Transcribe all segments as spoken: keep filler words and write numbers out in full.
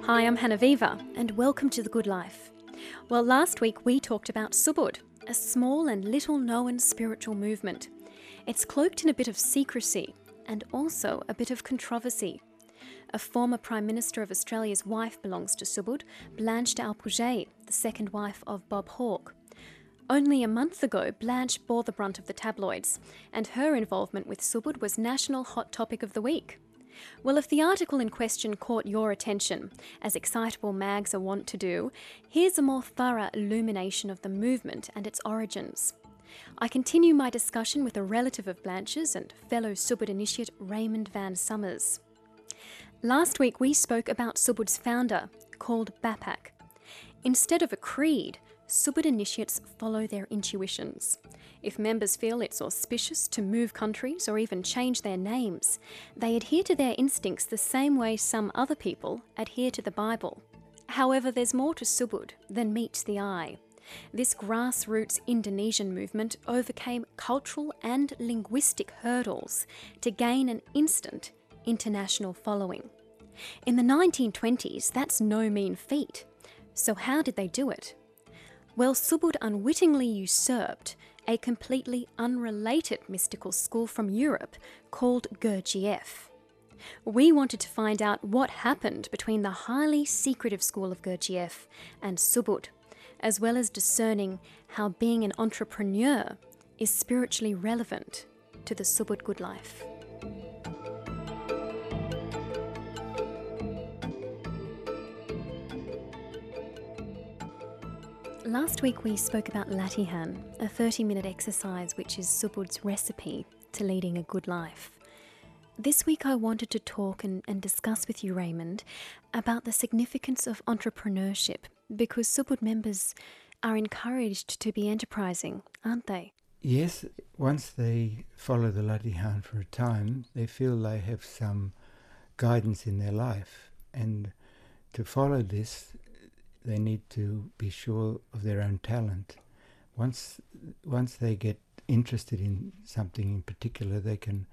Hi, I'm Hannah Viva, and welcome to The Good Life. Well, last week we talked about Subud, a small and little-known spiritual movement. It's cloaked in a bit of secrecy and also a bit of controversy. A former Prime Minister of Australia's wife belongs to Subud, Blanche d'Alpouget, the second wife of Bob Hawke. Only a month ago, Blanche bore the brunt of the tabloids, and her involvement with Subud was national hot topic of the week. Well, if the article in question caught your attention, as excitable mags are wont to do, here's a more thorough illumination of the movement and its origins. I continue my discussion with a relative of Blanche's and fellow Subud initiate Raymond Van Summers. Last week we spoke about Subud's founder, called Bapak. Instead of a creed, Subud initiates follow their intuitions. If members feel it's auspicious to move countries or even change their names, they adhere to their instincts the same way some other people adhere to the Bible. However, there's more to Subud than meets the eye. This grassroots Indonesian movement overcame cultural and linguistic hurdles to gain an instant international following. In the nineteen twenties, that's no mean feat. So how did they do it? Well, Subud unwittingly usurped a completely unrelated mystical school from Europe called Gurdjieff. We wanted to find out what happened between the highly secretive school of Gurdjieff and Subud, as well as discerning how being an entrepreneur is spiritually relevant to the Subud good life. Last week we spoke about Latihan, a thirty-minute exercise which is Subud's recipe to leading a good life. This week I wanted to talk and, and discuss with you, Raymond, about the significance of entrepreneurship, because Subud members are encouraged to be enterprising, aren't they? Yes, once they follow the Latihan for a time, they feel they have some guidance in their life, and to follow this they need to be sure of their own talent. Once once they get interested in something in particular, they can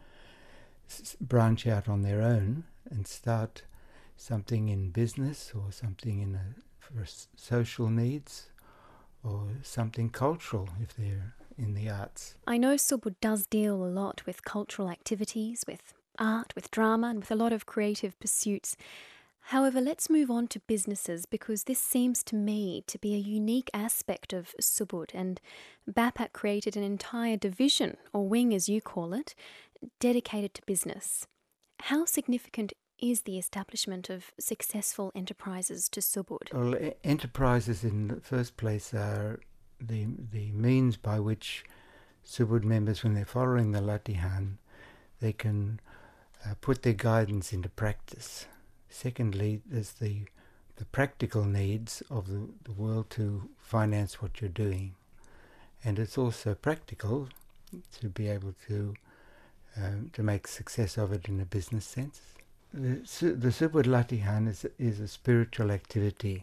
s- branch out on their own and start something in business or something in a, for s- social needs or something cultural if they're in the arts. I know Subud does deal a lot with cultural activities, with art, with drama, and with a lot of creative pursuits. However, let's move on to businesses, because this seems to me to be a unique aspect of Subud, and Bapak created an entire division, or wing as you call it, dedicated to business. How significant is the establishment of successful enterprises to Subud? Well, e- enterprises in the first place are the the means by which Subud members, when they're following the Latihan, they can uh, put their guidance into practice. Secondly, there's the the practical needs of the, the world to finance what you're doing. And it's also practical to be able to um, to make success of it in a business sense. The, Su- the Subud Latihan is, is a spiritual activity,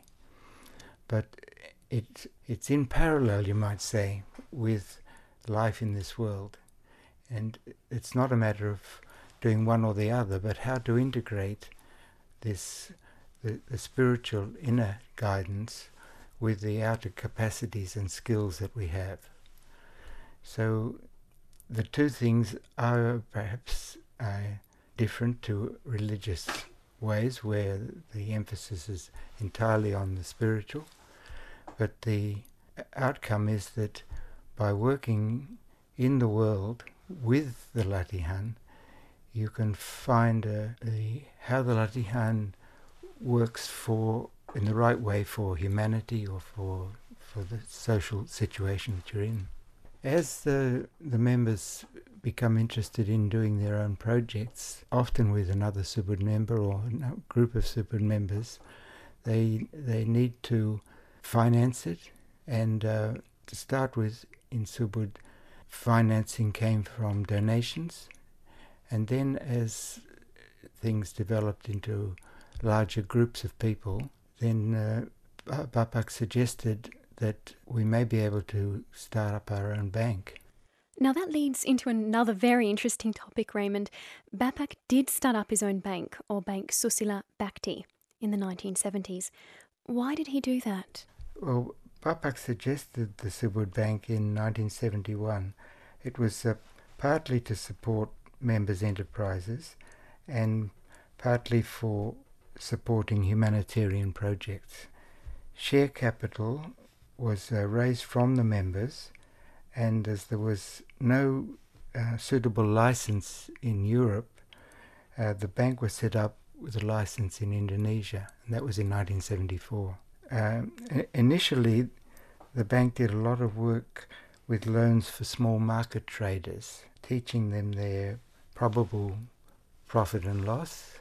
but it it's in parallel, you might say, with life in this world. And it's not a matter of doing one or the other, but how to integrate this the, the spiritual inner guidance with the outer capacities and skills that we have. So the two things are perhaps uh, different to religious ways where the emphasis is entirely on the spiritual, but the outcome is that by working in the world with the Latihan, you can find uh, the, how the Latihan works for in the right way for humanity or for for the social situation that you're in. As the the members become interested in doing their own projects, often with another Subud member or a group of Subud members, they they need to finance it. And uh, to start with, in Subud, financing came from donations. And then as things developed into larger groups of people, then uh, Bapak suggested that we may be able to start up our own bank. Now that leads into another very interesting topic, Raymond. Bapak did start up his own bank, or Bank Susila Bhakti. in the nineteen seventies. Why did he do that? Well, Bapak suggested the Subud Bank in nineteen seventy-one. It was uh, partly to support members' enterprises and partly for supporting humanitarian projects. Share capital was uh, raised from the members, and as there was no uh, suitable license in Europe, uh, the bank was set up with a license in Indonesia, and that was in nineteen seventy-four. Um, initially, the bank did a lot of work with loans for small market traders, teaching them their probable profit and loss.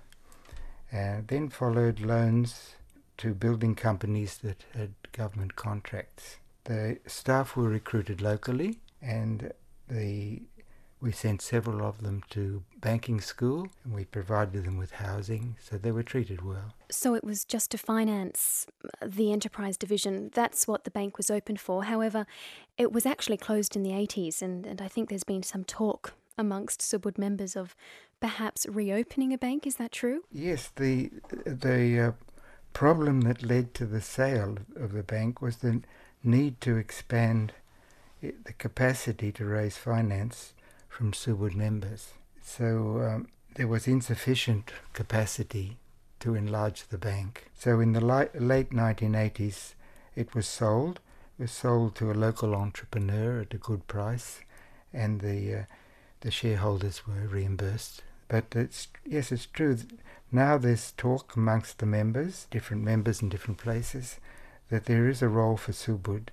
Uh, then followed loans to building companies that had government contracts. The staff were recruited locally, and the we sent several of them to banking school, and we provided them with housing, so they were treated well. So it was just to finance the enterprise division. That's what the bank was open for. However, it was actually closed in the eighties, and, and I think there's been some talk amongst Subud members of perhaps reopening a bank. Is that true? Yes, the the uh, problem that led to the sale of the bank was the need to expand it, the capacity to raise finance from Subud members. So um, there was insufficient capacity to enlarge the bank. So in the li- late nineteen eighties, it was sold. It was sold to a local entrepreneur at a good price, and the uh, the shareholders were reimbursed. But it's yes, it's true. Now there's talk amongst the members, different members in different places, that there is a role for Subud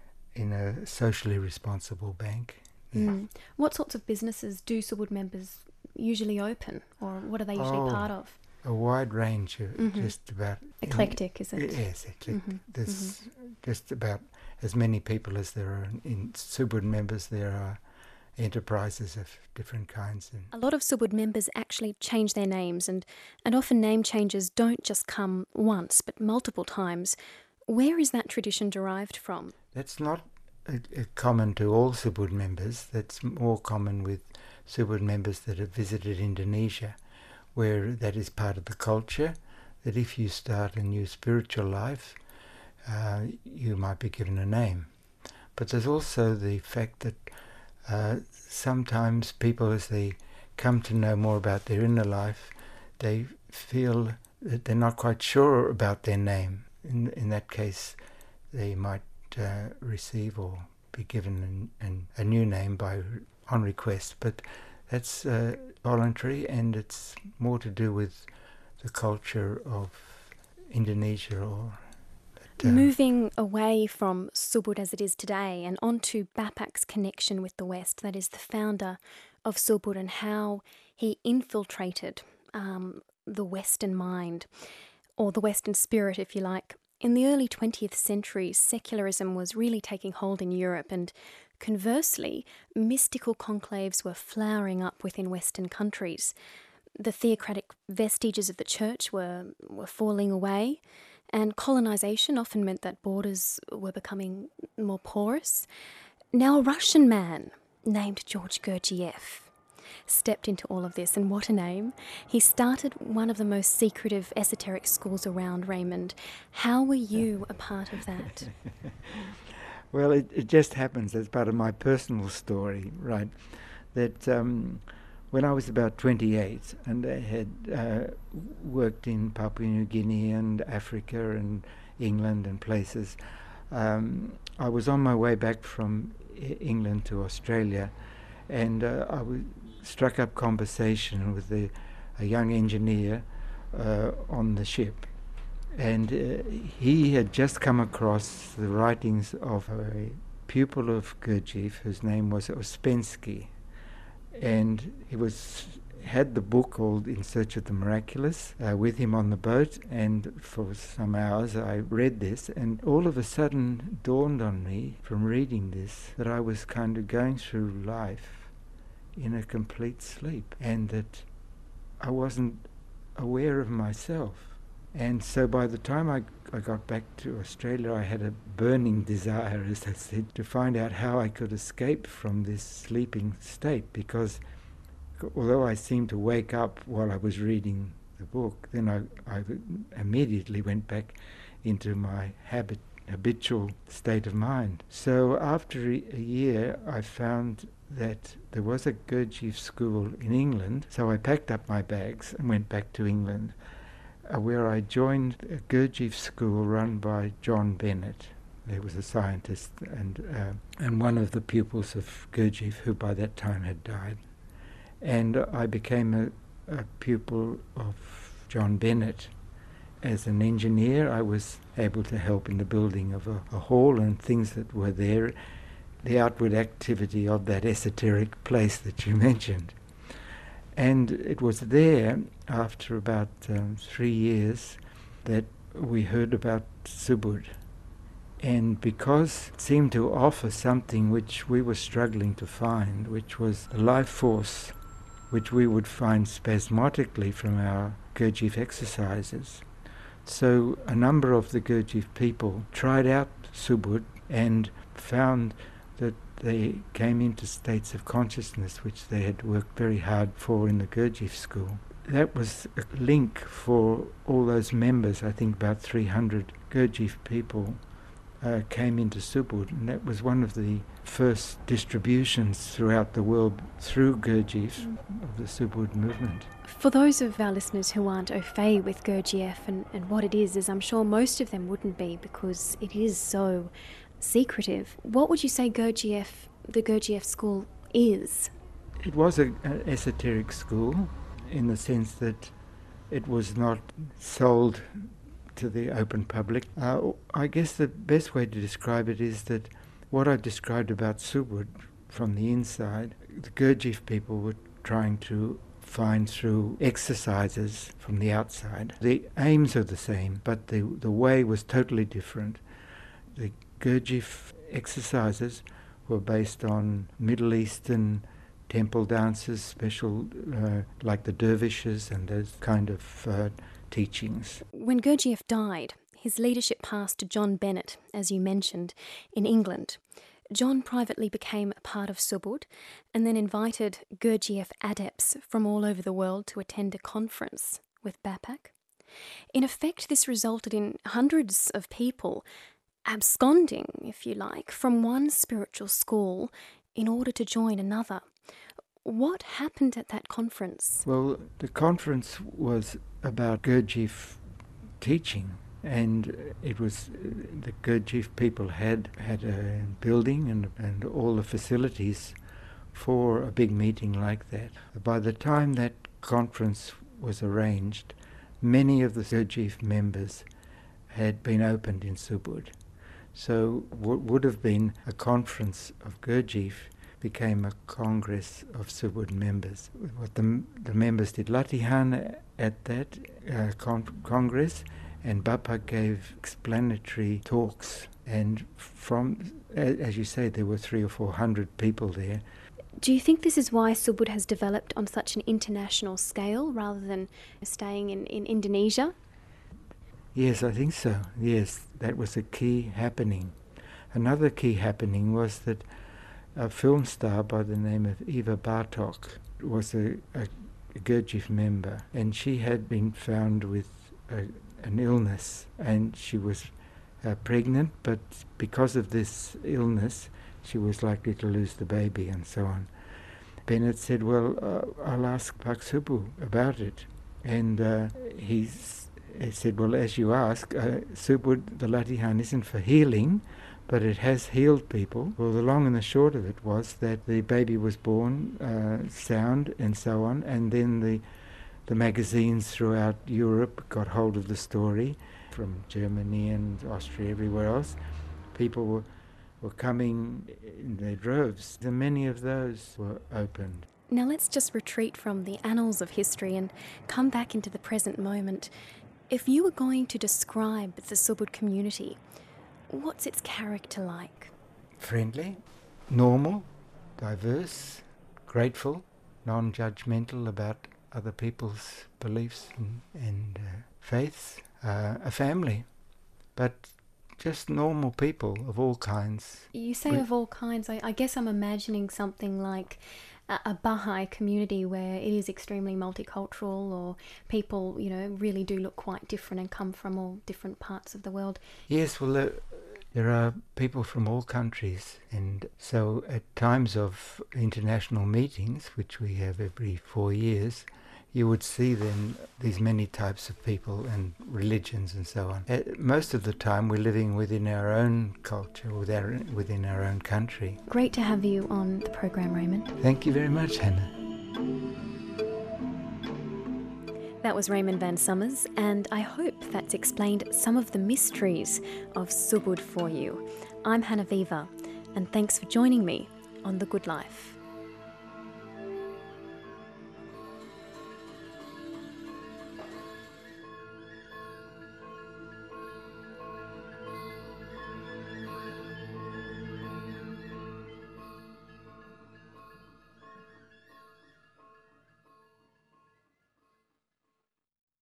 in a socially responsible bank. Mm. What sorts of businesses do Subud members usually open, or what are they usually oh, part of? A wide range, of Mm-hmm. just about... Eclectic, is it? Yes, eclectic. Mm-hmm. There's mm-hmm. just about as many people as there are in Subud members, there are enterprises of different kinds. And a lot of Subud members actually change their names, and, and often name changes don't just come once, but multiple times. Where is that tradition derived from? That's not uh, uh, common to all Subud members. That's more common with Subud members that have visited Indonesia, where that is part of the culture, that if you start a new spiritual life, uh, you might be given a name. But there's also the fact that uh, sometimes people, as they come to know more about their inner life, they feel that they're not quite sure about their name. In in that case, they might uh, receive or be given an, an, a new name by on request. But that's uh, voluntary, and it's more to do with the culture of Indonesia. Or that, uh, Moving away from Subud as it is today and onto Bapak's connection with the West, that is the founder of Subud, and how he infiltrated um, the Western mind, or the Western spirit, if you like. In the early twentieth century, secularism was really taking hold in Europe, and conversely, mystical conclaves were flowering up within Western countries. The theocratic vestiges of the church were, were falling away, and colonisation often meant that borders were becoming more porous. Now a Russian man named George Gurdjieff stepped into all of this, and what a name. He started one of the most secretive esoteric schools around, Raymond. How were you a part of that? Well, it, it just happens as part of my personal story, right, that um, when I was about twenty-eight and I had uh, worked in Papua New Guinea and Africa and England and places, um, I was on my way back from I- England to Australia, and uh, I was struck up conversation with the, a young engineer uh, on the ship. And uh, he had just come across the writings of a pupil of Gurdjieff whose name was Ouspensky. And he was had the book called In Search of the Miraculous uh, with him on the boat, and for some hours I read this, and all of a sudden dawned on me from reading this that I was kind of going through life in a complete sleep, and that I wasn't aware of myself. And so by the time I, I got back to Australia, I had a burning desire, as I said, to find out how I could escape from this sleeping state, because although I seemed to wake up while I was reading the book, then I, I immediately went back into my habit, habitual state of mind. So after a year, I found that there was a Gurdjieff school in England, so I packed up my bags and went back to England, uh, where I joined a Gurdjieff school run by John Bennett. He was a scientist and uh, and one of the pupils of Gurdjieff, who by that time had died. And I became a, a pupil of John Bennett. As an engineer, I was able to help in the building of a, a hall and things that were there, the outward activity of that esoteric place that you mentioned. And it was there, after about um, three years, that we heard about Subud. And because it seemed to offer something which we were struggling to find, which was a life force which we would find spasmodically from our Gurdjieff exercises. So a number of the Gurdjieff people tried out Subud and found that they came into states of consciousness which they had worked very hard for in the Gurdjieff school. That was a link for all those members, I think about three hundred Gurdjieff people uh, came into Subud, and that was one of the first distributions throughout the world through Gurdjieff mm. of the Subud movement. For those of our listeners who aren't au fait with Gurdjieff and, and what it is, as I'm sure most of them wouldn't be because it is so secretive, what would you say Gurdjieff, the Gurdjieff school is? It was an esoteric school in the sense that it was not sold to the open public. Uh, I guess the best way to describe it is that what I've described about Subud from the inside, the Gurdjieff people were trying to find through exercises from the outside. The aims are the same, but the, the way was totally different. The Gurdjieff exercises were based on Middle Eastern temple dances, special uh, like the dervishes and those kind of uh, teachings. When Gurdjieff died, his leadership passed to John Bennett, as you mentioned, in England. John privately became a part of Subud and then invited Gurdjieff adepts from all over the world to attend a conference with Bapak. In effect, this resulted in hundreds of people absconding, if you like, from one spiritual school in order to join another. What happened at that conference? Well, the conference was about Gurdjieff teaching. And it was, the Gurdjieff people had had a building and, and all the facilities for a big meeting like that. By the time that conference was arranged, many of the Gurdjieff members had been opened in Subud. So what would have been a conference of Gurdjieff became a congress of Subud members. What the, the members did, Latihan at that uh, con- congress, and Bapak gave explanatory talks, and from, as you say, there were three or four hundred people there. Do you think this is why Subud has developed on such an international scale rather than staying in, in Indonesia? Yes, I think so. Yes, that was a key happening. Another key happening was that a film star by the name of Eva Bartok was a, a, a Gurdjieff member, and she had been found with a an illness, and she was uh, pregnant, but because of this illness she was likely to lose the baby and so on. Bennett said, well, uh, I'll ask Pak Subu about it, and uh, he's, he said, well, as you ask, uh, Subud, the Latihan, isn't for healing, but it has healed people. Well, the long and the short of it was that the baby was born uh, sound and so on, and then the The magazines throughout Europe got hold of the story, from Germany and Austria, everywhere else. People were, were coming in their droves, and many of those were opened. Now let's just retreat from the annals of history and come back into the present moment. If you were going to describe the Subud community, what's its character like? Friendly, normal, diverse, grateful, non-judgmental about other people's beliefs and, and uh, faiths, uh, a family, but just normal people of all kinds. You say of all kinds, I, I guess I'm imagining something like a, a Baha'i community where it is extremely multicultural, or people, you know, really do look quite different and come from all different parts of the world? Yes, well, there, there are people from all countries, and so at times of international meetings, which we have every four years, you would see then these many types of people and religions and so on. Uh, most of the time we're living within our own culture, with our, within our own country. Great to have you on the program, Raymond. Thank you very much, Hannah. That was Raymond Van Summers, and I hope that's explained some of the mysteries of Subud for you. I'm Hannah Viva, and thanks for joining me on The Good Life.